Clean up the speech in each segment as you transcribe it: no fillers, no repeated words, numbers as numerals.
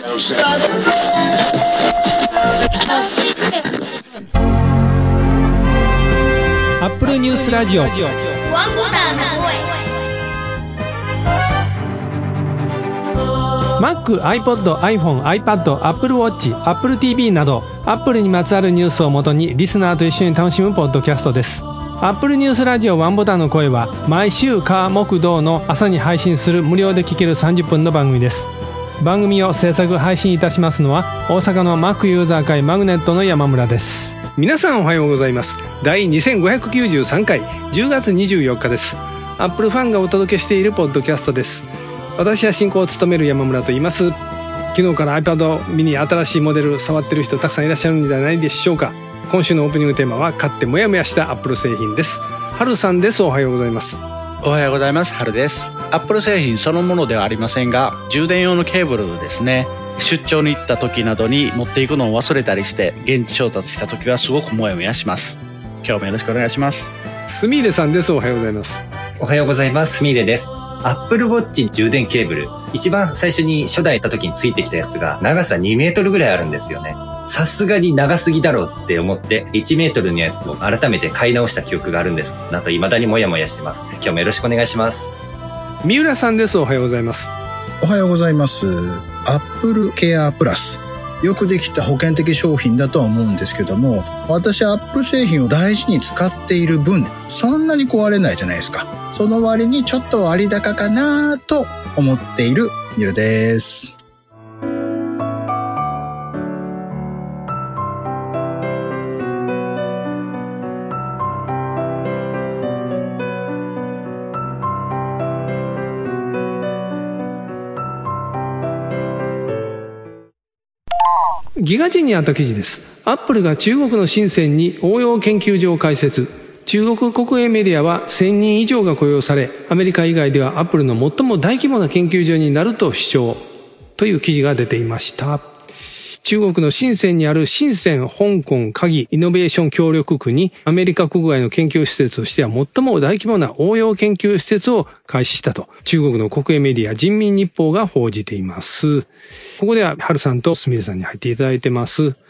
アップルニュースラジオワンボタンの声 Mac、iPod、iPhone、iPad、Apple Watch、Apple TV など Apple にまつわるニュースをもとにリスナーと一緒に楽しむポッドキャストです。Apple ニュースラジオワンボタンの声は毎週火木土の朝に配信する無料で聴ける30分の番組です。番組を制作配信いたしますのは大阪の Mac ユーザー会マグネットの山村です。 皆さんおはようございます。第2593回10月24日です。アップルファンがお届けしているポッドキャストです。私は進行を務める山村と言います。昨日から iPad mini 新しいモデル触ってる人たくさんいらっしゃるんじゃないでしょうか。今週のオープニングテーマは買ってもやもやしたアップル製品です。春さんです。おはようございます。 おはようございます。春です。アップル製品そのものではありませんが、充電用のケーブルですね。出張に行った時などに持っていくのを忘れたりして現地調達した時はすごくもやもやします。今日もよろしくお願いします。 すみれさんです。おはようございます。 おはようございます。すみれです。Apple Watch 充電ケーブル、一番最初に初代行った時についてきたやつが長さ2メートルぐらいあるんですよね。さすがに長すぎだろうって思って1メートルのやつを改めて買い直した記憶があるんです。なんと未だにもやもやしてます。今日もよろしくお願いします。 三浦さんです。おはようございます。 おはようございます。Apple Care Plus。よくできた保険的商品だとは思うんですけども、私は Apple 製品を大事に使っている分、そんなに壊れないじゃないですか。その割にちょっと割高かなと思っているミルです。 ギガ人にあった記事です。アップルが中国の深センに応用研究所を開設。中国国営メディアは1000人以上が雇用され、アメリカ以外ではアップルの最も大規模な研究所になると主張という記事が出ていました。中国の深センにある深セン香港鍵イノベーション協力区にアメリカ国外の研究施設としては最も大規模な応用研究施設を開始したと中国の国営メディア人民日報が報じています。ここでは春さんとすみれさんに入っていただいてます。はい。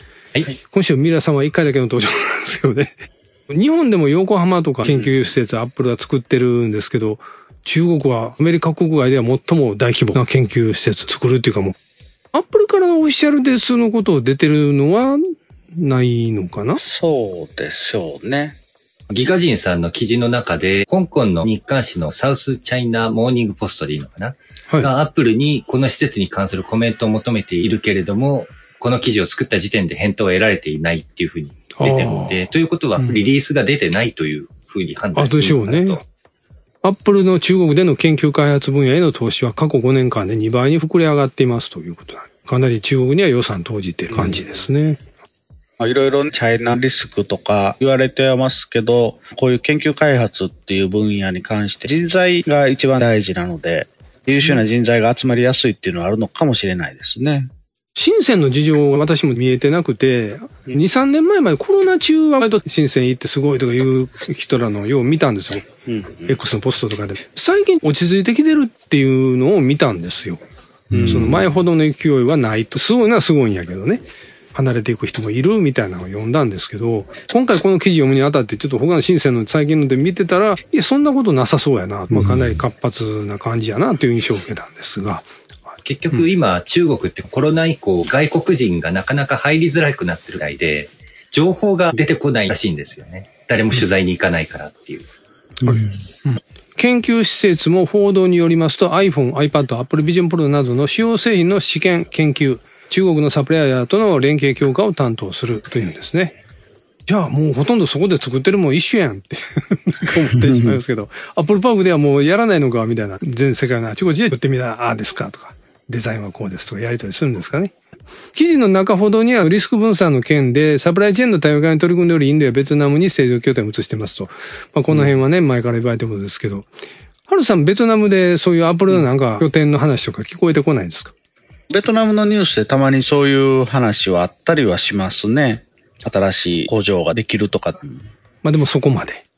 今週ミラさんは1回だけの登場なんですよね。日本でも横浜とか研究施設アップルは作ってるんですけど、中国はアメリカ国外では最も大規模な研究施設作るっていうかもうアップルからのオフィシャルでそのことを出てるのはないのかな？ そうでしょうね。 ギガ人さんの記事の中で、香港の日刊誌のサウスチャイナモーニングポストでいいのかな、はい、がアップルにこの施設に関するコメントを求めているけれども、この記事を作った時点で返答は得られていないっていうふうに出てるので、ということはリリースが出てないというふうに判断しているのかなと。でしょうね。 アップルの中国での研究開発分野への投資は過去5年間で2倍に膨れ上がっていますということだ。かなり中国には予算投じている感じですね。 いろいろチャイナリスクとか言われてますけど、こういう研究開発っていう分野に関して人材が一番大事なので、優秀な人材が集まりやすいっていうのはあるのかもしれないですね。深センの事情は私も見えてなくて、2、3年前までコロナ中は割と深セン行ってすごいとかいう人らのよう見たんですよ。X のポストとかで。最近落ち着いてきてるっていうのを見たんですよ。その前ほどの勢いはないと。すごいのはすごいんやけどね。離れていく人もいるみたいなのを読んだんですけど、今回この記事読むにあたってちょっと他の深センの最近ので見てたら、いや、そんなことなさそうやな。まあ、かなり活発な感じやなという印象を受けたんですが。 結局今、中国ってコロナ以降外国人がなかなか入りづらくなってるみたいで、情報が出てこないらしいんですよね。誰も取材に行かないからっていう。 研究施設も報道によりますと iPhone、iPad、Apple Vision Pro などの主要製品の試験、研究、中国のサプライヤーとの連携強化を担当するというんですね。じゃあもうほとんどそこで作ってるもん一緒やんって思ってしまいますけど、Apple Park ではもうやらないのかみたいな、全世界のあちこちで作ってみたら、ああですかとか、デザインはこうですとかやり取りするんですかね。記事の中ほどにはリスク分散の件でサプライチェーンの多様化に取り組んでおり、インドやベトナムに製造拠点を移してますと。まあ、この辺はね、前から言われてることですけど。ハルさん、ベトナムでそういうアップルのなんか拠点の話とか聞こえてこないですか？ ベトナムのニュースでたまにそういう話はあったりはしますね。新しい工場ができるとか。 まあでもそこまで。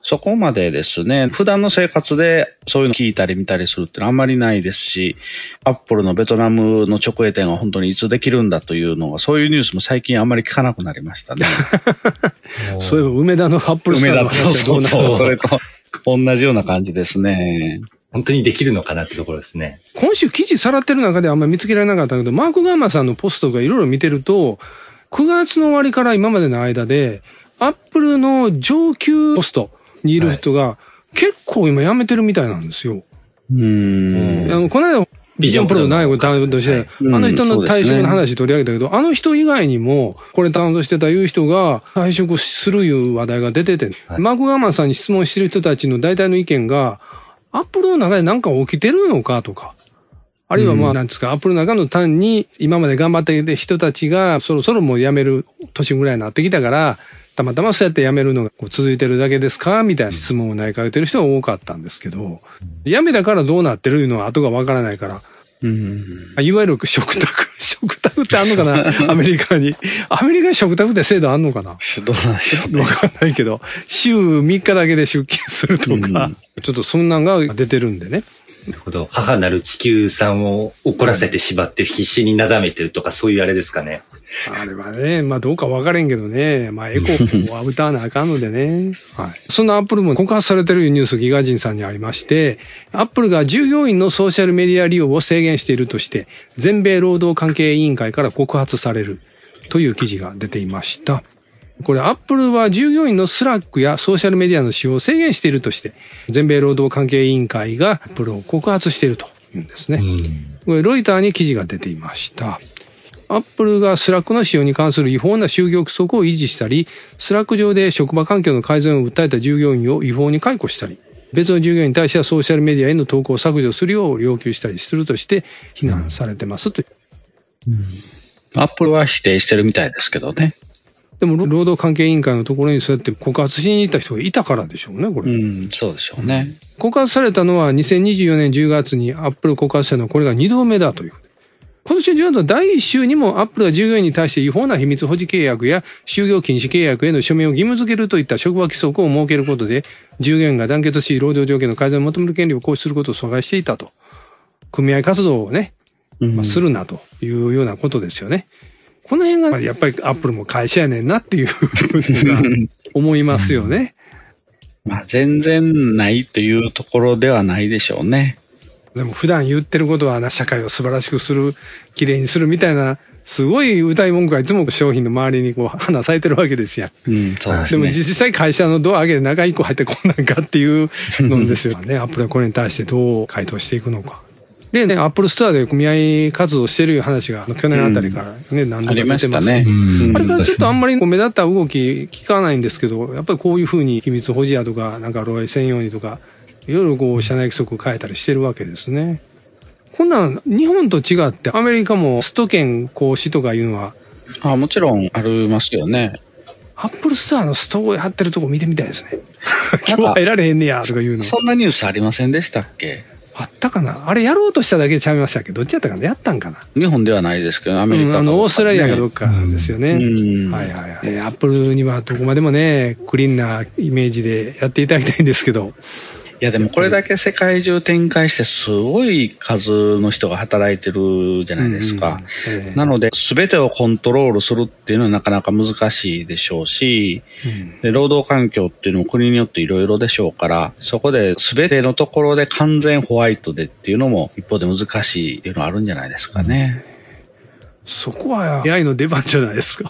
そこまでですね、普段の生活でそういうの聞いたり見たりするってのはあんまりないですし、アップルのベトナムの直営店が本当にいつできるんだというのが、そういうニュースも最近あんまり聞かなくなりましたね。 そういえば梅田のアップルストアの話はどうなの？ それと同じような感じですね。 本当にできるのかなってところですね。 今週記事さらってる中であんまり見つけられなかったけど、マーク・ガーマンさんのポストがいろいろ見てると、9月の終わりから今までの間で、アップルの上級ポストにいる人が結構今辞めてるみたいなんですよ。この間、ビジョンプロの内部担当して、あの人の退職の話取り上げたけど、あの人以外にも、これ担当してたいう人が退職するいう話題が出てて、マーク・ガーマンさんに質問してる人たちの大体の意見が、アップルの中で何か起きてるのかとか、あるいはなんですか、アップルの中の単に今まで頑張ってきた人たちがそろそろもう辞める年ぐらいになってきたから、たまたまそうやって辞めるのが続いてるだけですかみたいな質問を投げかけてる人が多かったんですけど、辞めたからどうなってるのは後がわからないから、いわゆる食卓ってあんのかなアメリカに。アメリカに食卓って制度あんのかなどうなんでしょうね。 わかんないけど、週3日だけで出勤するとか、ちょっとそんなんが出てるんでね。 なるほど。母なる地球さんを怒らせて縛って必死になだめてるとか、そういうあれですかね。 あれはね、どうか分からんけどね、エコを歌わなあかんのでね。はい。そんなアップルも告発されてるニュース、ギガ人さんにありまして、アップルが従業員のソーシャルメディア利用を制限しているとして、全米労働関係委員会から告発されるという記事が出ていました。これ、アップルは従業員のスラックやソーシャルメディアの使用を制限しているとして、全米労働関係委員会がアップルを告発しているというんですね。これ、ロイターに記事が出ていました。アップルがスラックの使用に関する違法な就業規則を維持したり、スラック上で職場環境の改善を訴えた従業員を違法に解雇したり、別の従業員に対してはソーシャルメディアへの投稿を削除するよう要求したりするとして非難されてますと。 アップルは否定してるみたいですけどね。 でも労働関係委員会のところにそうやって告発しに行った人がいたからでしょうね、これ。 そうでしょうね。 告発されたのは2024年10月にアップル告発したのはこれが2度目だという。今年の10月の第1週にもアップルは従業員に対して違法な秘密保持契約や就業禁止契約への署名を義務付けるといった職場規則を設けることで、従業員が団結し労働条件の改善を求める権利を行使することを阻害していたと。組合活動をね、するなというようなことですよね。この辺がやっぱりアップルも会社やねんなっていうのが思いますよね。 全然ないというところではないでしょうね。 でも普段言ってることは社会を素晴らしくする、綺麗にするみたいな、すごい歌い文句がいつも商品の周りに花咲いてるわけですやん。 そうですね。 でも実際会社のドア開けて中一個入ってこんなんかっていうのですよね。アップルはこれに対してどう回答していくのか。でね、アップルストアで組合活動してる話が去年あたりからね、何度か出てますね。 ありましたね。 あれからちょっとあんまり目立った動き聞かないんですけど、やっぱりこういうふうに秘密保持やとか、漏洩せんようにとか、いろいろ社内規則を変えたりしてるわけですね。こんなん日本と違ってアメリカもスト権行使とかいうのはもちろんありますよね。 アップルストアのストをやってるとこ見てみたいですね。今日は入られへんねやとか言うの。 そんなニュースありませんでしたっけ？ あったかな、あれやろうとしただけでちゃいましたっけ？どっちやったかな、やったんかな。 日本ではないですけど、アメリカかどっか、ね、 オーストラリアかどっかなんですよね。はいはいはい。アップルにはどこまでもね、クリーンなイメージでやっていただきたいんですけど。 いやでもこれだけ世界中展開してすごい数の人が働いてるじゃないですか。なので全てをコントロールするっていうのはなかなか難しいでしょうし、で労働環境っていうのも国によっていろいろでしょうから、そこで全てのところで完全ホワイトでっていうのも一方で難しいっていうのはあるんじゃないですかね。 そこは AI の出番じゃないですか。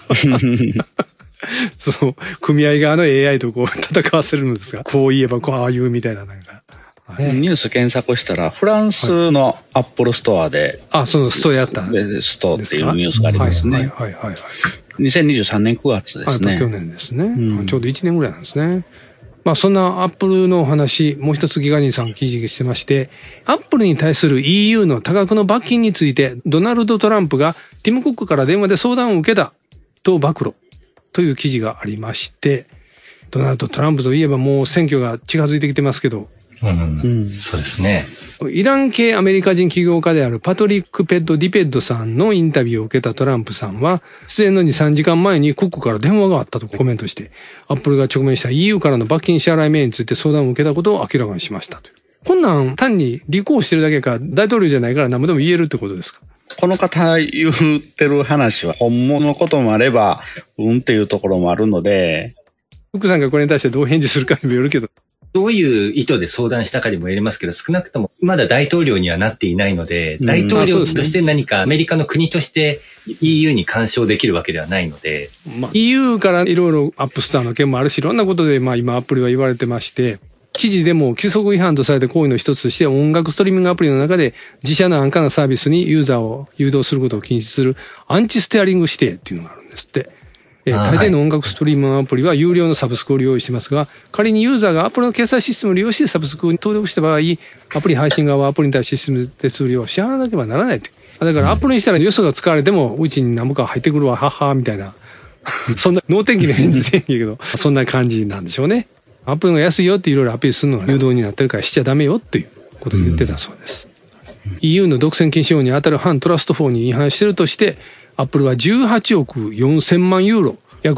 そう、組合側の AI と戦わせるのですが、こう言えばこう言うみたいななんか。 ニュース検索したら、フランスのアップルストアで、 そのストやったんですか？ ストっていうニュースがありますね。2023年9月ですね。 去年ですね。ちょうど1年ぐらいなんですね。そんなアップルの話、もう一つギガ人さん記事してまして、アップルに対する EU の多額の罰金について、ドナルド・トランプがティム・クックから電話で相談を受けたと暴露。という記事がありまして、ドナルド・トランプといえばもう選挙が近づいてきてますけど、 そうですね。 イラン系アメリカ人起業家であるパトリック・ペッド・ディペッドさんのインタビューを受けたトランプさんは、出演の2、3時間前にクックから電話があったとコメントして、アップルが直面した EU からの罰金支払い命について相談を受けたことを明らかにしましたという。こんなん単に履行してるだけか、大統領じゃないから何でも言えるってことですか？ この方言ってる話は本物のこともあれば、っていうところもあるので。 福さんがこれに対してどう返事するかにもよるけど。 どういう意図で相談したかにもよりますけど、少なくともまだ大統領にはなっていないので、大統領として何かアメリカの国として EU に干渉できるわけではないので。 EU からいろいろアップストアの件もあるし、いろんなことで今アップルは言われてまして、記事でも規則違反とされて行為の一つとして音楽ストリーミングアプリの中で自社の安価なサービスにユーザーを誘導することを禁止するアンチステアリング指定っていうのがあるんですって。大抵の音楽ストリーミングアプリは有料のサブスクを利用してますが、仮にユーザーがアプリの決済システムを利用してサブスクに登録した場合、アプリ配信側はアプリに対してシステム手数料を支払わなければならないという。だからアプリにしたらよそが使われてもうちに何もか入ってくるわ、はっはーみたいな。そんな能天気な返事でんけど、そんな感じなんでしょうね。アップルが安いよっていろいろアピールするのが誘導になってるからしちゃダメよっていうことを言ってたそうです。EU の独占禁止法に当たる反トラスト法に違反しているとして、アップルは18億4000万ユーロ、約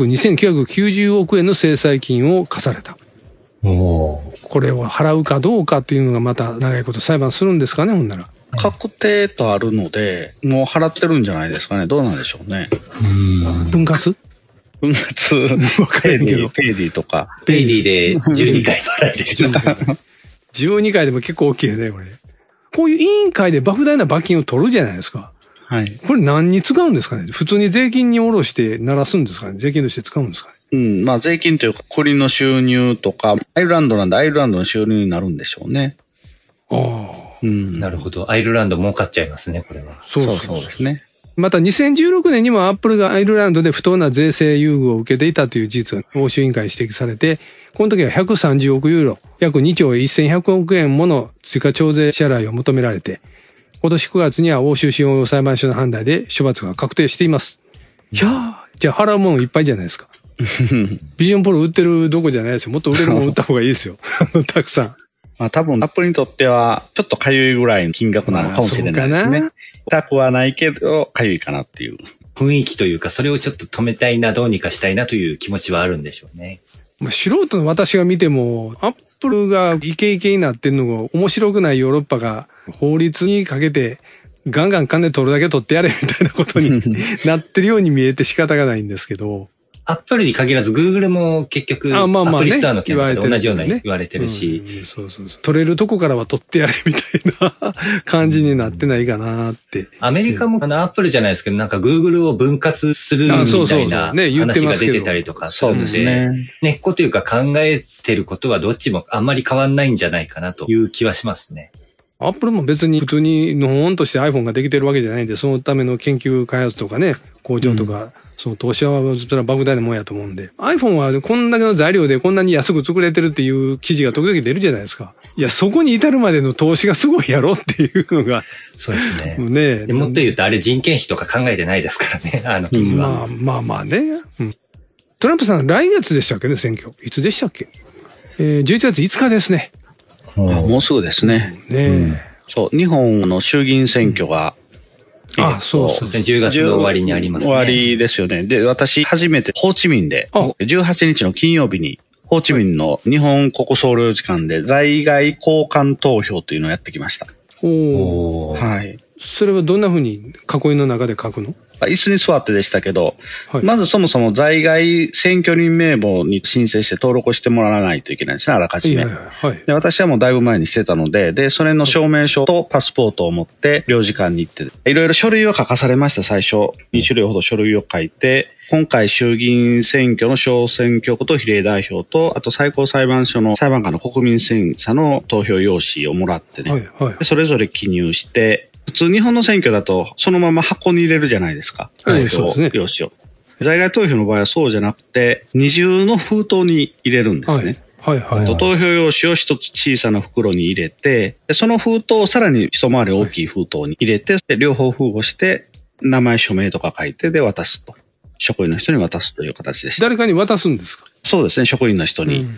2990億円の制裁金を課された。これを払うかどうかっていうのがまた長いこと裁判するんですかね、ほんなら。 確定とあるので、もう払ってるんじゃないですかね。どうなんでしょうね。 分割ペイディとか。 ペイディで12回払ってる。 12回でも結構大きいよね、これ。こういう委員会で莫大な罰金を取るじゃないですか。 はい。 これ何に使うんですかね？普通に税金に下ろして鳴らすんですかね？税金として使うんですかね？ まあ税金というか国の収入とか、アイルランドなんでアイルランドの収入になるんでしょうね。 なるほど。アイルランド儲かっちゃいますね、これは。 そうですね。 また2016年にもアップルがアイルランドで不当な税制優遇を受けていたという事実が欧州委員会に指摘されて、この時は130億ユーロ、約2兆1100億円もの追加徴税支払いを求められて、今年9月には欧州司法裁判所の判断で処罰が確定しています。いやー、じゃあ払うものいっぱいじゃないですか。ビジョンプロ売ってるどこじゃないですよ。もっと売れるもの売った方がいいですよ。たくさん。 まあ多分アップルにとってはちょっとかゆいぐらいの金額なのかもしれないですね。痛くはないけどかゆいかなっていう。 雰囲気というかそれをちょっと止めたいな、どうにかしたいなという気持ちはあるんでしょうね。 素人の私が見ても、アップルがイケイケになってるのが面白くないヨーロッパが法律にかけてガンガン金取るだけ取ってやれみたいなことになってるように見えて仕方がないんですけど。 アップルに限らず Google も結局アプリストアの件と同じような言われてるし。 そう。取れるとこからは取ってやれみたいな感じになってないかなって。 アメリカもアップルじゃないですけど、なんか Google を分割するみたいな話が出てたりとかするので、根っこというか考えてることはどっちもあんまり変わんないんじゃないかなという気はしますね。 アップルも別に普通にのほんとして iPhone ができてるわけじゃないんで、そのための研究開発とかね、工場とか、その投資はそれは莫大なもんやと思うんで。iPhone はこんだけの材料でこんなに安く作れてるっていう記事が時々出るじゃないですか。いや、そこに至るまでの投資がすごいやろっていうのが。 そうですね。 ねでもっと言うとあれ人件費とか考えてないですからね、記事は。 まあね。トランプさん来月でしたっけね、選挙。いつでしたっけ？11月5日ですね。 もうすぐですね。そう、日本の衆議院選挙が、 そうですね。10月の終わりにありますね。 終わりですよね。で、私、初めてホーチミンで、18日の金曜日に、ホーチミンの日本国総領事館で在外交換投票というのをやってきました。はい。 それはどんな風に囲いの中で書くの？ 椅子に座ってでしたけど、まずそもそも在外選挙人名簿に申請して登録をしてもらわないといけないですね、あらかじめ。で、私はもうだいぶ前にしてたので、で、それの証明書とパスポートを持って領事館に行って、いろいろ書類を書かされました、最初。2種類ほど書類を書いて、今回衆議院選挙の小選挙区と比例代表と、あと最高裁判所の裁判官の国民審査の投票用紙をもらってね、それぞれ記入して、普通日本の選挙だとそのまま箱に入れるじゃないですか。投票用紙を。在外投票の場合はそうじゃなくて、二重の封筒に入れるんですね。投票用紙を一つ小さな袋に入れて、その封筒をさらに一回り大きい封筒に入れて、両方封をして、名前署名とか書いてで渡すと。職員の人に渡すという形でした。 誰かに渡すんですか？ そうですね、職員の人に。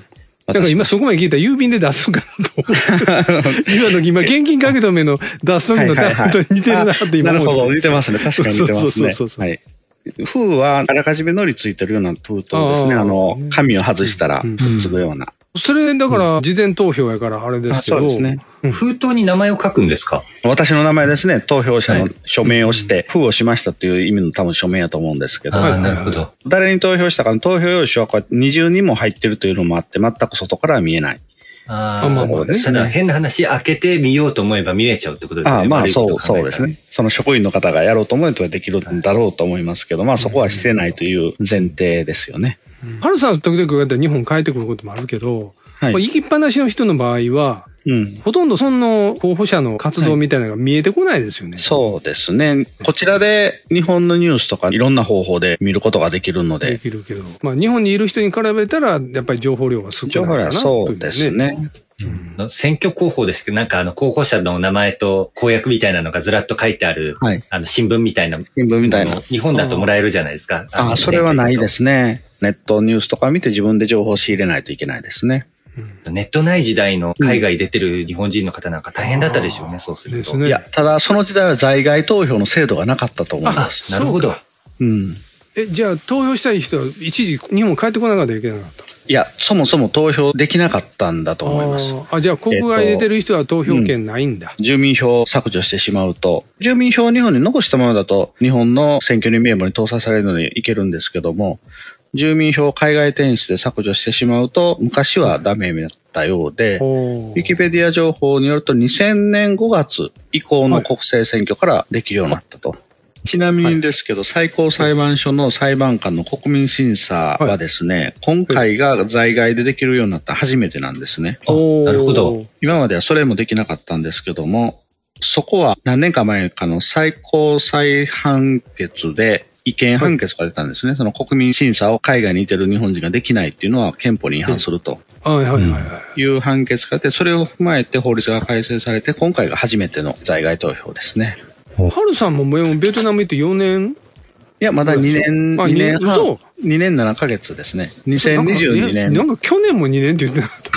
だから今そこまで聞いたら郵便で出すかなと今現金書き留めの出す時の担当に似てるなって今思う。 なるほど、似てますね。確かに似てますね。 そう。 はい。封はあらかじめのりついてるような封筒ですね。紙を外したらくっつくような。 それだから事前投票やからあれですけど。 そうですね。 封筒に名前を書くんですか？ 私の名前ですね。投票者の署名をして、封をしましたっていう意味の多分署名やと思うんですけど。 なるほど。 誰に投票したかの投票用紙はこう二重にも入ってるというのもあって、全く外からは見えない。 ただ変な話、開けてみようと思えば見れちゃうってことですね。 そうですね。その職員の方がやろうと思えばできるんだろうと思いますけど、そこはしてないという前提ですよね。 春さんは時々こうやって日本帰ってくることもあるけど、行きっぱなしの人の場合は、ほとんどその候補者の活動みたいなのが見えてこないですよね。 そうですね。こちらで日本のニュースとかいろんな方法で見ることができるので。 できるけど。日本にいる人に比べたら、やっぱり情報量が少ないかな。情報量はそうですね。 選挙広報ですけど、候補者の名前と公約みたいなのがずらっと書いてある、新聞みたいな。日本だともらえるじゃないですか。 それはないですね。ネットニュースとか見て自分で情報を仕入れないといけないですね。 ネットない時代の海外出てる日本人の方なんか大変だったでしょうね、そうすると。 いや、ただその時代は在外投票の制度がなかったと思います。 なるほど。 じゃあ投票したい人は一時日本帰ってこなかったらいけなかった？ いや、そもそも投票できなかったんだと思います。 じゃあ国外出てる人は投票権ないんだ。 住民票を削除してしまうと、住民票を日本に残したままだと日本の選挙人名簿に搭載されるのにいけるんですけども、住民票を海外転出で削除してしまうと、昔はダメだったようで、ウィキペディア情報によると2000年5月以降の国政選挙からできるようになったと。ちなみにですけど、最高裁判所の裁判官の国民審査はですね、今回が在外でできるようになった初めてなんですね。 なるほど。 今まではそれもできなかったんですけども、そこは何年か前かの最高裁判決で違憲判決が出たんですね。その国民審査を海外にいてる日本人ができないっていうのは憲法に違反するという判決が出て、それを踏まえて法律が改正されて、今回が初めての在外投票ですね。 春さんもベトナム行って4年？ いや、まだ2年半、2年7ヶ月ですね。2022年。 なんか去年も2年って言ってなかった？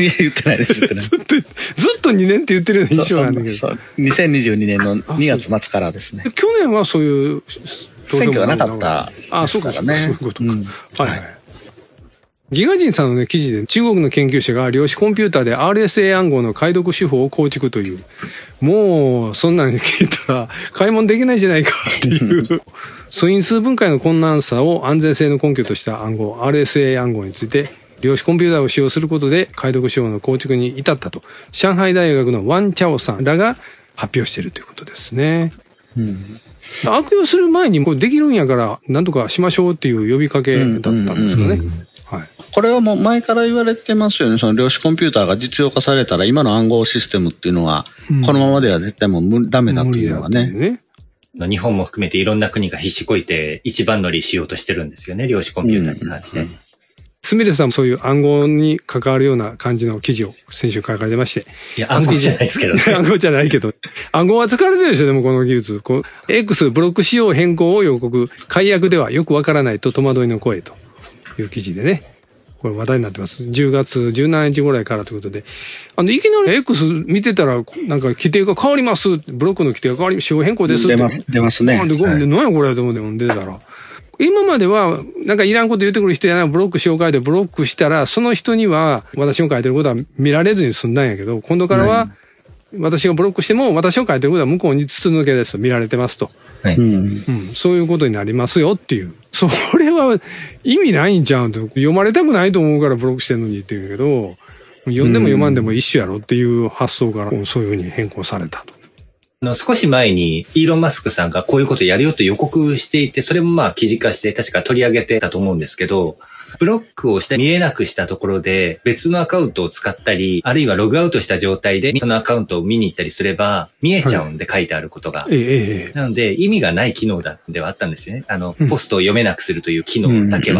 いや、言ってないです、言ってない。 ずっと2年って言ってるような印象なんだけど。 2022年の2月末からですね。 去年はそういう選挙がなかったですからね。 そういうことか。はい。ギガ人さんの記事で中国の研究者が量子コンピューターで RSA 暗号の解読手法を構築という、もうそんなに聞いたら買い物できないんじゃないかっていう素因数分解の困難さを安全性の根拠とした暗号 RSA 暗号について量子コンピューターを使用することで解読手法の構築に至ったと上海大学のワン・チャオさんらが発表しているということですね。悪用する前にこれできるんやから何とかしましょうっていう呼びかけだったんですかね。 これはもう前から言われてますよね。その量子コンピューターが実用化されたら今の暗号システムっていうのはこのままでは絶対もうダメだっていうのはね。 日本も含めていろんな国が必死こいて一番乗りしようとしてるんですよね。量子コンピューターに関して。 すみれさんもそういう暗号に関わるような感じの記事を先週書かれてまして。 いや、暗号じゃないですけどね。 暗号じゃないけど。暗号は使われてるでしょ、でもこの技術。X ブロック仕様変更を予告。解約ではよくわからないと戸惑いの声という記事でね。これ話題になってます。10月17日ぐらいからということで。いきなり X 見てたら、なんか規定が変わります。ブロックの規定が変わり、仕様変更ですって。 出ますね。 何やこれと思って出たら。今までは、なんかいらんこと言ってくる人やな、ブロックしようかいでブロックしたら、その人には私の書いてることは見られずに済んだんやけど、今度からは、私がブロックしても、私の書いてることは向こうに筒抜けですと見られてますと。そういうことになりますよっていう。それは意味ないんちゃうと。読まれたくないと思うからブロックしてんのにって言うんだけど、読んでも読まんでも一緒やろっていう発想からそういうふうに変更されたと。 少し前にイーロン・マスクさんがこういうことやるよと予告していて、それも記事化して確か取り上げてたと思うんですけど、ブロックをして見えなくしたところで別のアカウントを使ったり、あるいはログアウトした状態でそのアカウントを見に行ったりすれば見えちゃうんで、書いてあることが。なので意味がない機能ではあったんですよね。ポストを読めなくするという機能だけは。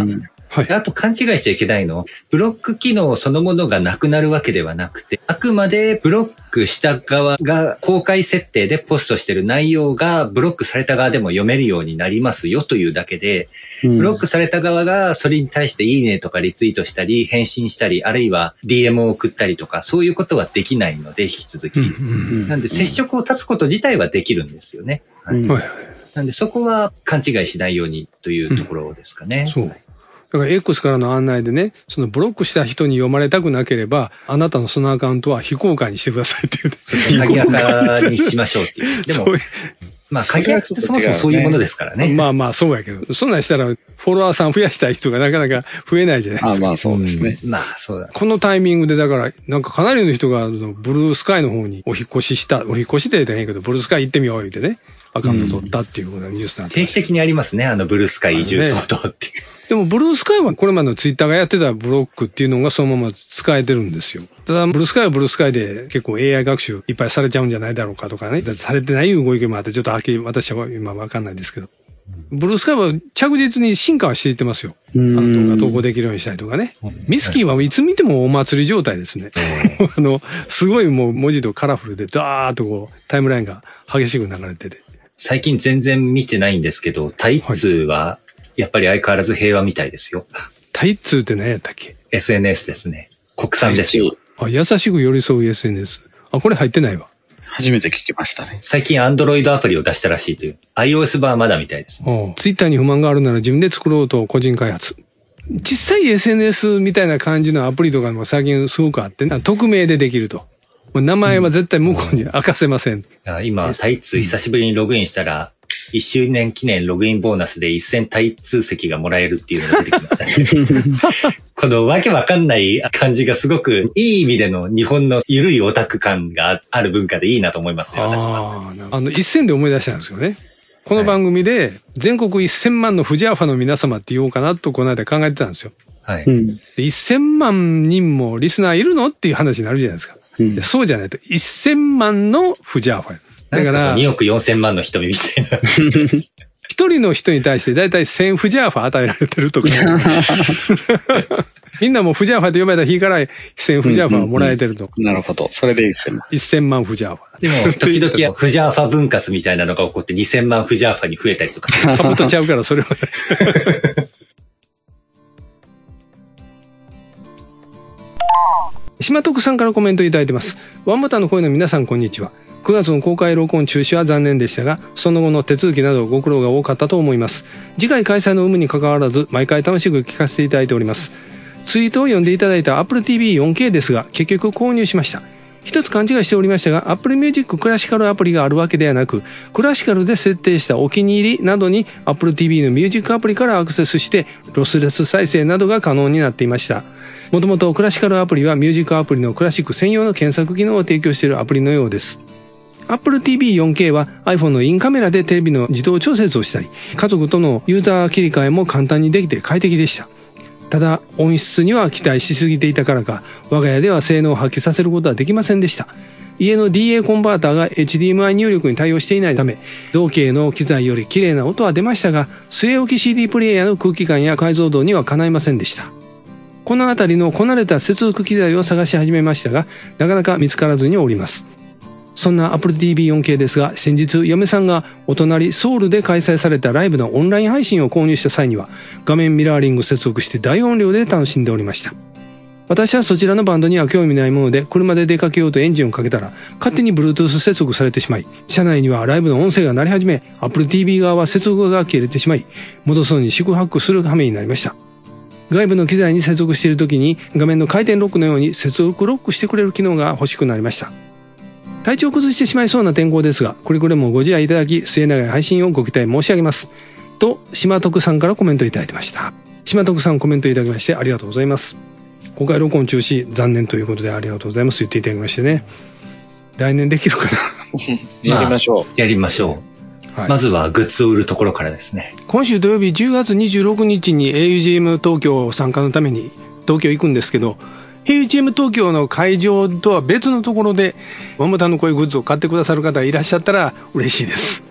はい。 あと勘違いしちゃいけないのは、ブロック機能そのものがなくなるわけではなくて、あくまでブロックした側が公開設定でポストしている内容がブロックされた側でも読めるようになりますよというだけで、ブロックされた側がそれに対していいねとかリツイートしたり、返信したり、あるいは DM を送ったりとか、そういうことはできないので、引き続き。なんで接触を断つこと自体はできるんですよね。はい。なんでそこは勘違いしないようにというところですかね。 そう。だから X からの案内でね、そのブロックした人に読まれたくなければ、あなたのそのアカウントは非公開にしてくださいっていう。 鍵垢にしましょうっていう。でも、まあ鍵垢ってそもそもそういうものですからね。 まあまあそうやけど、そんなんしたらフォロワーさん増やしたい人がなかなか増えないじゃないですか。 まあそうですね。 まあそうだ。 このタイミングでだから、なんかかなりの人がブルースカイの方にお引越しって言ったらへんけど、ブルースカイ行ってみよう言ってね、アカウント取ったっていうことがニュースなんで。 定期的にありますね、ブルースカイ移住相当っていう。 でもブルースカイはこれまでのツイッターがやってたブロックっていうのがそのまま使えてるんですよ。ただブルースカイはブルースカイで結構 AI 学習いっぱいされちゃうんじゃないだろうかとかね。だってされてないご意見もあってちょっと私は今わかんないですけど。ブルースカイは着実に進化はしていってますよ。動画投稿できるようにしたりとかね。ミスキーはいつ見てもお祭り状態ですね。すごいもう文字とカラフルでダーッとこうタイムラインが激しく流れてて。 最近全然見てないんですけど、タイツはやっぱり相変わらず平和みたいですよ。 タイツって何やったっけ？ SNS ですね。国産ですよ。 優しく寄り添う SNS。これ入ってないわ。 初めて聞きましたね。 最近 Android アプリを出したらしいという。iOS 版はまだみたいですね。 ツイッターに不満があるなら自分で作ろうと個人開発。小さい SNS みたいな感じのアプリとかも最近すごくあって、匿名でできると。名前は絶対向こうに明かせません。 今、タイツ久しぶりにログインしたら、1周年記念ログインボーナスで1000タイツ席がもらえるっていうのが出てきましたね。このわけわかんない感じがすごくいい意味での日本の緩いオタク感がある文化でいいなと思いますね、私は。 1000で思い出したんですよね。この番組で全国1000万のフジアファの皆様って言おうかなとこの間考えてたんですよ。 はい。 1000万人もリスナーいるのっていう話になるじゃないですか。そうじゃないと。1000万のフジアファ。 だから2億4000万の瞳みたいな。 一人の人に対してだいたい1000フジアファ与えられてるとか。みんなもフジアファと呼ばれた日から1000フジアファをもらえてると。 なるほど。それで1000万。 1000万フジアファ。 でも、時々フジアファ分割みたいなのが起こって2000万フジアファに増えたりとかする。 かぶとちゃうからそれは。島徳さんからコメントいただいてます。ワンボタンの声の皆さんこんにちは。9月の公開録音中止は残念でしたが、その後の手続きなどご苦労が多かったと思います。次回開催の有無に関わらず、毎回楽しく聞かせていただいております。ツイートを読んでいただいた Apple TV 4K ですが、結局購入しました。一つ勘違いしておりましたが、Apple Music クラシカルアプリがあるわけではなく、クラシカルで設定したお気に入りなどに Apple TV のミュージックアプリからアクセスして、ロスレス再生などが可能になっていました。もともとクラシカルアプリはミュージックアプリのクラシック専用の検索機能を提供しているアプリのようです。Apple TV 4K は iPhone のインカメラでテレビの自動調節をしたり、家族とのユーザー切り替えも簡単にできて快適でした。ただ、音質には期待しすぎていたからか、我が家では性能を発揮させることはできませんでした。家の DA コンバーターが HDMI 入力に対応していないため、同系の機材より綺麗な音は出ましたが、据え置き CD プレイヤーの空気感や解像度にはかないませんでした。このあたりのこなれた接続機材を探し始めましたが、なかなか見つからずにおります。そんな Apple TV 4K ですが、先日嫁さんがお隣ソウルで開催されたライブのオンライン配信を購入した際には、画面ミラーリング接続して大音量で楽しんでおりました。私はそちらのバンドには興味ないもので、車で出かけようとエンジンをかけたら、勝手に Bluetooth 接続されてしまい、車内にはライブの音声が鳴り始め、Apple TV 側は接続が切れてしまい、戻すのに四苦八苦する羽目になりました。外部の機材に接続している時に、画面の回転ロックのように接続ロックしてくれる機能が欲しくなりました。体調を崩してしまいそうな天候ですが、これもご自愛いただき、末永い配信をご期待申し上げます。と、島徳さんからコメントいただいてました。島徳さんコメントいただきましてありがとうございます。公開録音中止残念ということでありがとうございます言っていただきましてね。来年できるかな。 やりましょう。 やりましょう。はい、まずはグッズを売るところからですね。 今週土曜日10月26日に AUGM 東京参加のために東京行くんですけど、AUGM 東京の会場とは別のところでワンボタンの声グッズを買ってくださる方いらっしゃったら嬉しいです。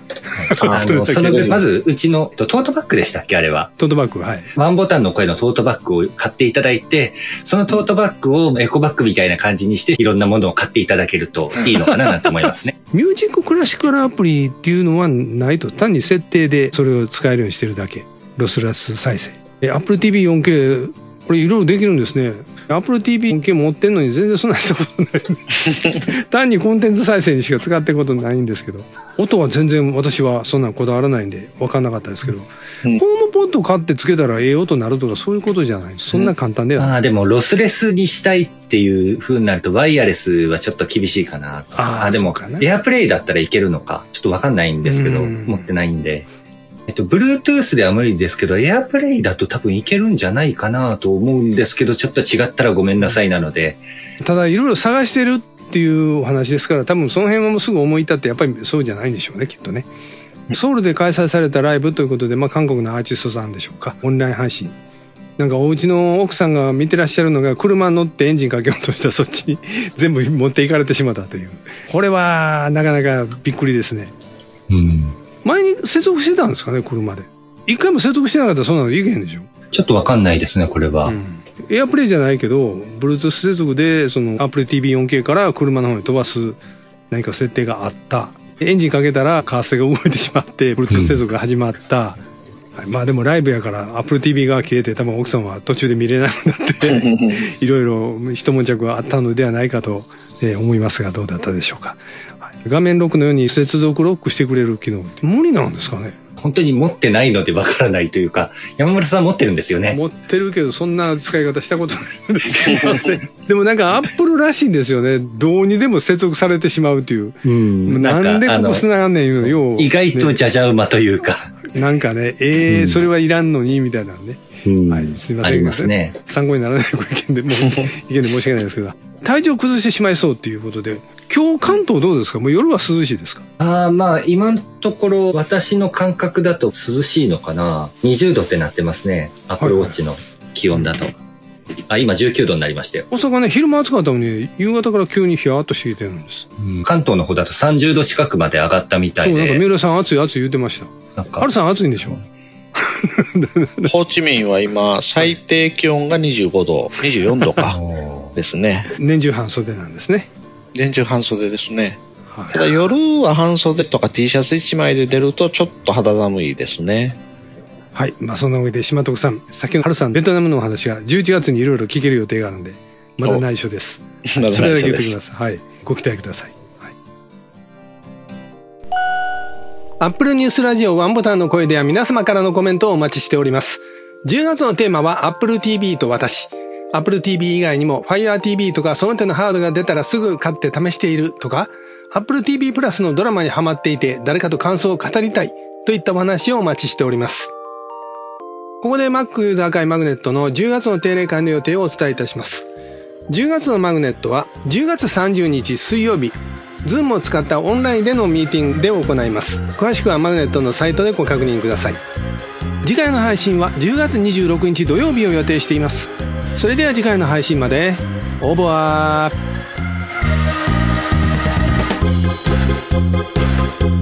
そのまず、うちのトートバッグでしたっけあれは。 トートバッグ、はい。 ワンボタンの声のトートバッグを買っていただいて、そのトートバッグをエコバッグみたいな感じにして、いろんなものを買っていただけるといいのかななんて思いますね。 ミュージッククラシカルアプリっていうのはないと、単に設定でそれを使えるようにしてるだけ。ロスレス再生。Apple TV 4K、これいろいろできるんですね。Apple TV 4K 持ってんのに全然そんなしたことない。単にコンテンツ再生にしか使ってることないんですけど、音は全然私はそんなこだわらないんで分かんなかったですけど、ホームポッド買ってつけたらええ音鳴るとかそういうことじゃない。そんな簡単ではない。 でもロスレスにしたいっていう風になるとワイヤレスはちょっと厳しいかな。でもエアプレイだったらいけるのかちょっと分かんないんですけど、持ってないんで。Bluetooth では無理ですけど、AirPlay だと多分いけるんじゃないかなと思うんですけど、ちょっと違ったらごめんなさいなので。 ただいろいろ探してるっていうお話ですから、多分その辺はもうすぐ思い立ってやっぱりそうじゃないんでしょうね、きっとね。ソウルで開催されたライブということで、韓国のアーティストさんでしょうか、オンライン配信。なんかお家の奥さんが見てらっしゃるのが車に乗ってエンジンかけようとしたらそっちに全部持っていかれてしまったという。これはなかなかびっくりですね。前に接続してたんですかね、車で。一回も接続してなかったらそんなのいけへんでしょ。 ちょっとわかんないですね、これは。 エアプレイじゃないけど、Bluetooth 接続で、その Apple TV 4K から車の方に飛ばす何か設定があった。エンジンかけたらカーステが動いてしまって、Bluetooth 接続が始まった。でもライブやから Apple TV が切れて、多分奥さんは途中で見れなくなって、いろいろ一悶着があったのではないかと思いますが、どうだったでしょうか。画面ロックのように接続ロックしてくれる機能って無理なんですかね。 本当に持ってないのでわからないというか、山村さん持ってるんですよね。 持ってるけどそんな使い方したことないんですいません。でもなんかアップルらしいんですよね。どうにでも接続されてしまうという。なんでここ繋がんねんいうのよ。 意外とじゃじゃ馬というか。 なんかね、それはいらんのにみたいなね。はい、すみません。 ありますね。 参考にならないご意見で申し訳ないですけど。体調崩してしまいそうっていうことで、今日関東どうですか？もう夜は涼しいですか？ 今のところ私の感覚だと涼しいのかな。20度ってなってますね。アップルウォッチの気温だと。今19度になりましたよ。 大阪ね、昼間暑かったのに、夕方から急にヒヤーっとしてきてるんです。 関東の方だと30度近くまで上がったみたいで。 そう、なんか三浦さん暑い言ってました。春さん暑いんでしょ？ ホーチミンは今、最低気温が25度、24度か。ですね。 年中半袖なんですね。 年中半袖ですね。ただ夜は半袖とか T シャツ1枚で出るとちょっと肌寒いですね。 はい。そんな上で島徳さん、さっきの春さんベトナムのお話が11月にいろいろ聞ける予定があるんで、まだ内緒です。それだけ言ってください。はい。ご期待ください。はい。Apple ニュースラジオワンボタンの声では皆様からのコメントをお待ちしております。10月のテーマは Apple TV と私。Apple TV 以外にも Fire TV とかその手のハードが出たらすぐ買って試しているとか、Apple TV プラスのドラマにハマっていて誰かと感想を語りたいといったお話をお待ちしております。ここで Mac ユーザー会マグネットの10月の定例会の予定をお伝えいたします。10月のマグネットは10月30日水曜日、Zoom を使ったオンラインでのミーティングで行います。詳しくはマグネットのサイトでご確認ください。次回の配信は10月26日土曜日を予定しています。それでは次回の配信までオーバー。